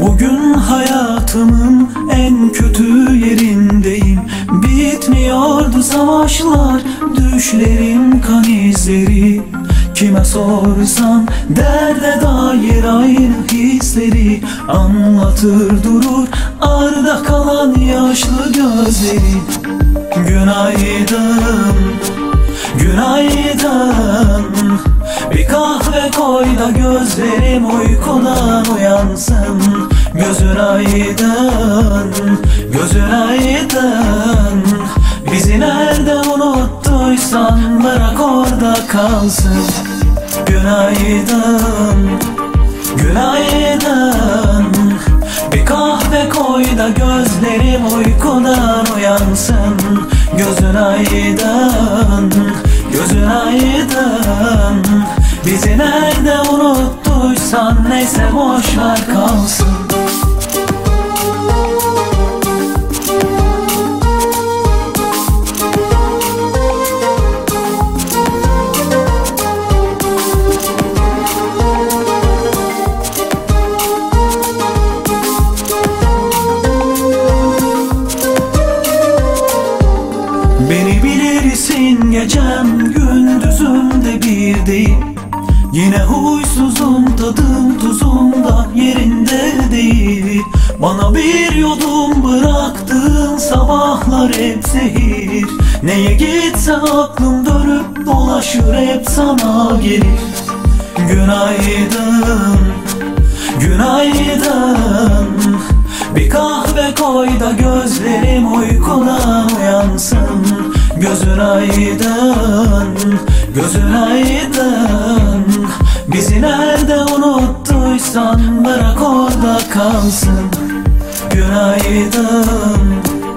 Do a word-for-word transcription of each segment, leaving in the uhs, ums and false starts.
Bugün hayatımın en kötü yerindeyim. Bitmiyordu savaşlar, düşlerim kan izleri. Kime sorsam derde dair aynı hisleri anlatır durur arda kalan yaşlı gözleri. Günaydın, günaydın. Bir kahve koy da gözlerim uykudan uyansın. Gözün aydın, gözün aydın. Bizi nerede unuttuysan bırak orada kalsın. Günaydın, günaydın. Bir kahve koy da gözlerim uykudan uyansın. Gözün aydın, gözün aydın. Bizi nerede unuttuysan neyse boşver kalsın. Beni bilirsin gecem gündüzümde bir değil. Yine huysuzum, tadım tuzum da yerinde değil. Bana bir yudum bıraktığın sabahlar hep zehir. Neye gitse aklım dönüp dolaşır hep sana gelir. Günaydın, günaydın. Bir kahve koy da gözlerim uykudan uyansın. Gözün aydın, gözün aydın. Bizi nerede unuttuysan bırak orada kalsın. Günaydın,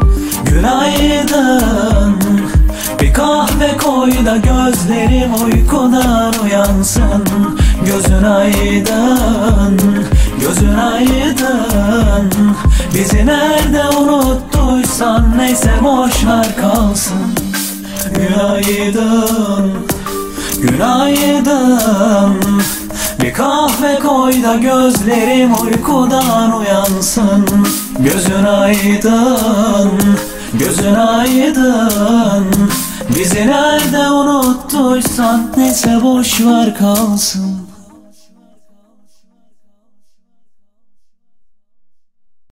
günaydın. Bir kahve koy da gözlerim uykudan uyansın. Gözün aydın, gözün aydın. Bizi nerede unuttuysan neyse boşver kalsın. Günaydın, günaydın. Bir kahve koy da gözlerim uykudan uyansın. Gözün aydın, gözün aydın. Bizi nerede unuttuysan neyse boşver kalsın.